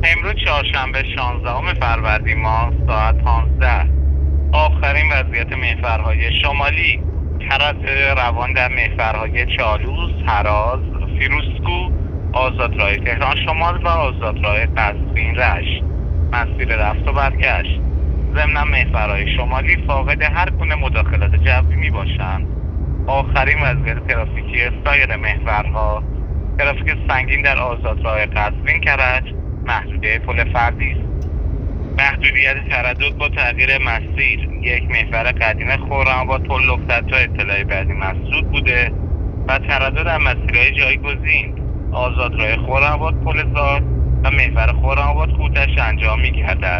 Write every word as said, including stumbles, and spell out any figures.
امروز چهارشنبه شانزدهم فروردین ماه ساعت پانزده آخرین وضعیت محورهای شمالی: تردد روان در محورهای چالوس، هراز، فیروزکوه، آزادراه تهران شمال و آزادراه قزوین رشت. مسیر رفت و برگشت. ضمن محورهای شمالی فاقد هر گونه مداخلات جوی می باشند. آخرین وضعیت ترافیکی سایر محورها: ترافیک سنگین در آزادراه قزوین کرج، محدوده پل فردی است. محدودیت تردد با تغییر مسیر: یک محور قدیم خرم‌آباد پل لفتت تا اطلاع بعدی مسدود بوده و تردد در مسیرهای جایگزین: آزادراه خرم‌آباد پل زار و محور خرم‌آباد کوتش انجام می‌گردد.